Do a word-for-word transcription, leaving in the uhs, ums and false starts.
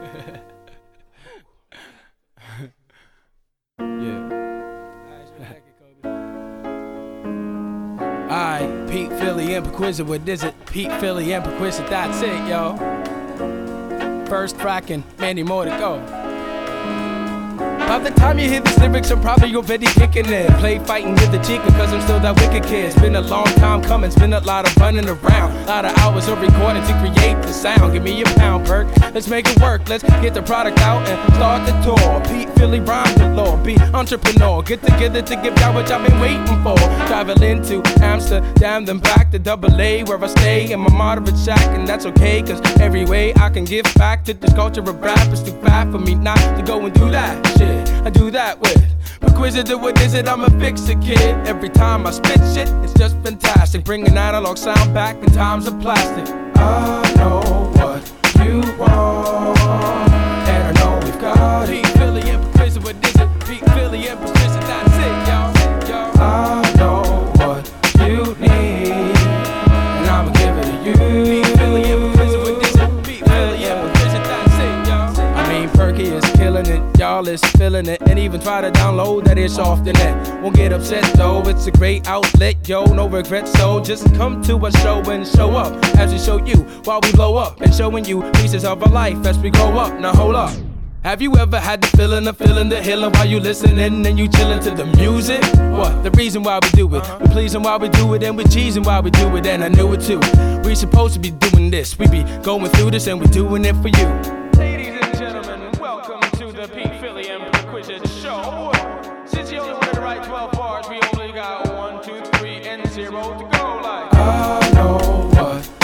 Alright, Pete Philly and Perquisite, what is it? Pete Philly and Perquisite, that's it, yo. First cracking, many more to go. By the time you hear these lyrics, I'm probably already kicking it. Play fighting with the chica, cause I'm still that wicked kid. It's been a long time coming, it's been a lot of running around. A lot of hours of recording to create the sound. Give me a pound perk, let's make it work. Let's get the product out and start the tour. Pete Philly rhyme galore, be entrepreneur. Get together to give y'all what y'all been waiting for. Traveling to Amsterdam, then back to Double A, where I stay in my moderate shack. And that's okay, cause every way I can give back to this culture of rap is too fat for me not to go and do that shit I do that with. Perquisite, what is it? I'm a fix it, kid. Every time I spit shit, it's just fantastic. Bringing analog sound back in times of plastic. I know what you want, and I know we've got it. Pete Philly and Perquisite, what is it? Pete Philly and Perquisite, that's it, y'all. I know what you need, and I'ma give it to you. Pete Philly and Perquisite, what is it? Pete Philly and Perquisite, that's it, y'all. I mean, Perky is killing it. Y'all is feeling it, and even try to download that it's off the net. Won't get upset though, it's a great outlet, yo, no regrets. So just come to a show and show up as we show you while we blow up, and showing you pieces of our life as we grow up. Now hold up, have you ever had the feeling of feeling the healing while you listening and you chilling to the music? What? The reason why we do it, we pleasing while we do it, and we cheesing while we do it, and I knew it too. We supposed to be doing this, we be going through this, and we doing it for you. Ladies and gentlemen, welcome to the Pete Philly and Perquisite show. Since you only wanted to write twelve bars, we only got one, two, three, and zero to go. Like I know what